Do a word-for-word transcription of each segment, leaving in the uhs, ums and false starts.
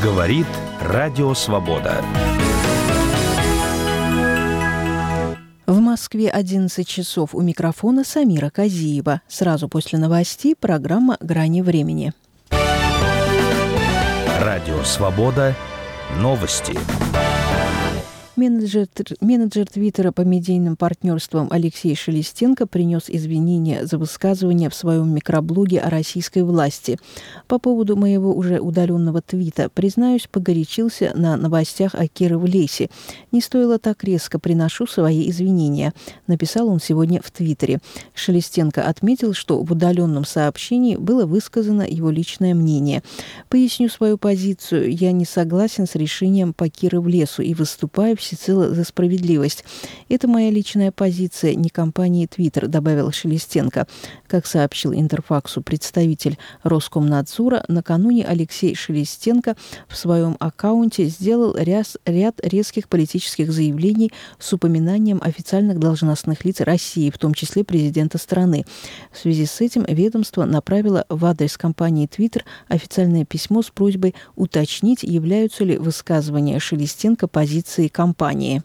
Говорит Радио Свобода. В Москве одиннадцать часов. У микрофона Самира Казиева. Сразу после новостей программа «Грани времени». Радио Свобода. Новости. Менеджер, менеджер Твиттера по медийным партнерствам Алексей Шелестенко принес извинения за высказывания в своем микроблоге о российской власти. По поводу моего уже удаленного твита, признаюсь, погорячился на новостях о Кировлесе. Не стоило так резко, приношу свои извинения, написал он сегодня в Твиттере. Шелестенко отметил, что в удаленном сообщении было высказано его личное мнение. Поясню свою позицию. Я не согласен с решением по Кировлесу и выступаю всецело за справедливость. Это моя личная позиция, не компании Twitter, добавил Шелестенко. Как сообщил Интерфаксу представитель Роскомнадзора, накануне Алексей Шелестенко в своем аккаунте сделал ряд, ряд резких политических заявлений с упоминанием официальных должностных лиц России, в том числе президента страны. В связи с этим ведомство направило в адрес компании Twitter официальное письмо с просьбой уточнить, являются ли высказывания Шелестенко позицией компании. Компании.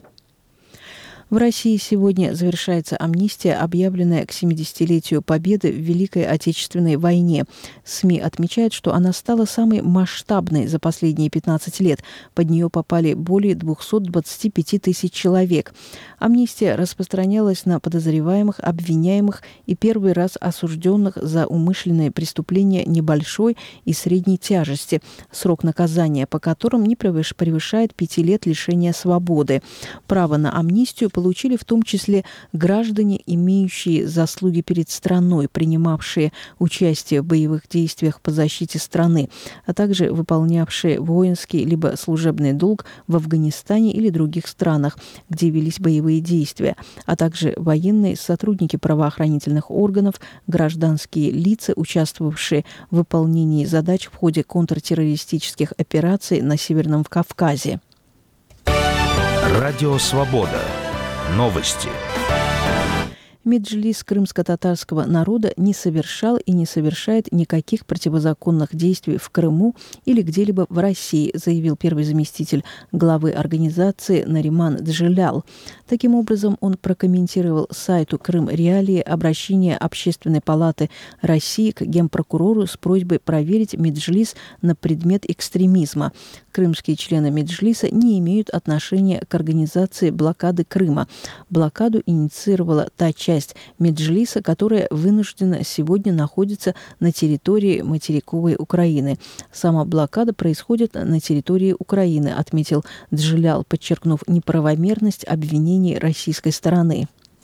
В России сегодня завершается амнистия, объявленная к семидесятилетию Победы в Великой Отечественной войне. СМИ отмечают, что она стала самой масштабной за последние пятнадцать лет. Под нее попали более двухсот двадцати пяти тысяч человек. Амнистия распространялась на подозреваемых, обвиняемых и первый раз осужденных за умышленные преступления небольшой и средней тяжести, срок наказания по которым не превышает пяти лет лишения свободы. Право на амнистию получили в том числе граждане, имеющие заслуги перед страной, принимавшие участие в боевых действиях по защите страны, а также выполнявшие воинский либо служебный долг в Афганистане или других странах, где велись боевые действия, а также военные, сотрудники правоохранительных органов, гражданские лица, участвовавшие в выполнении задач в ходе контртеррористических операций на Северном Кавказе. Радио Свобода. Новости. Меджлис крымско-татарского народа не совершал и не совершает никаких противозаконных действий в Крыму или где-либо в России, заявил первый заместитель главы организации Нариман Джелял. Таким образом, он прокомментировал сайту «Крым Реалии» обращение Общественной палаты России к генпрокурору с просьбой проверить Меджлис на предмет экстремизма. Крымские члены Меджлиса не имеют отношения к организации блокады Крыма. Блокаду инициировала та часть Меджлиса, которая вынуждена сегодня находится на территории материковой Украины. Сама блокада происходит на территории Украины, отметил Джелял, подчеркнув неправомерность обвинений российской стороны.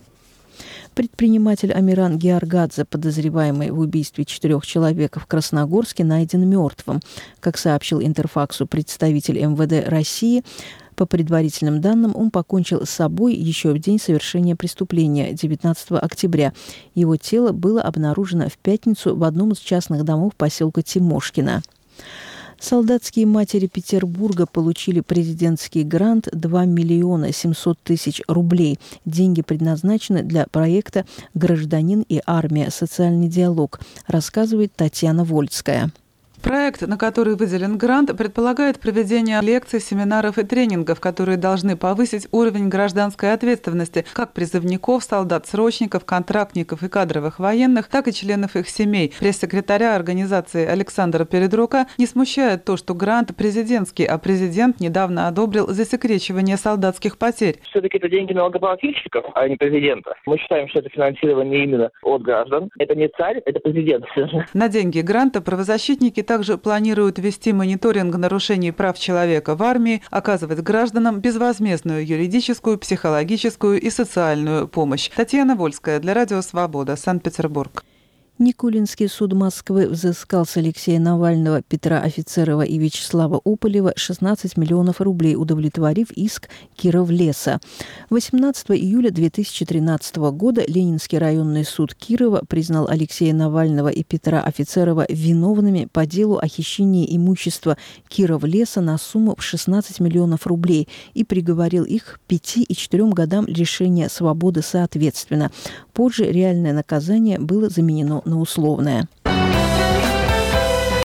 Предприниматель Амиран Георгадзе, подозреваемый в убийстве четырех человек в Красногорске, найден мертвым. Как сообщил Интерфаксу представитель эм вэ дэ России, по предварительным данным, он покончил с собой еще в день совершения преступления, девятнадцатого октября. Его тело было обнаружено в пятницу в одном из частных домов поселка Тимошкино. Солдатские матери Петербурга получили президентский грант два миллиона семьсот тысяч рублей. Деньги предназначены для проекта «Гражданин и армия. Социальный диалог», рассказывает Татьяна Вольская. Проект, на который выделен грант, предполагает проведение лекций, семинаров и тренингов, которые должны повысить уровень гражданской ответственности как призывников, солдат-срочников, контрактников и кадровых военных, так и членов их семей. Пресс-секретаря организации Александра Передрука не смущает то, что грант президентский, а президент недавно одобрил засекречивание солдатских потерь. Все-таки это деньги налогоплательщиков, а не президента. Мы считаем, что это финансирование именно от граждан. Это не царь, это президент. На деньги гранта правозащитники также планируют вести мониторинг нарушений прав человека в армии, оказывать гражданам безвозмездную юридическую, психологическую и социальную помощь. Татьяна Вольская для Радио Свобода, Санкт-Петербург. Никулинский суд Москвы взыскал с Алексея Навального, Петра Офицерова и Вячеслава Ополева шестнадцать миллионов рублей, удовлетворив иск Кировлеса. восемнадцатого июля две тысячи тринадцатого года Ленинский районный суд Кирова признал Алексея Навального и Петра Офицерова виновными по делу о хищении имущества Кировлеса на сумму в шестнадцать миллионов рублей и приговорил их к пяти и четырем годам лишения свободы соответственно. Позже реальное наказание было заменено на условное.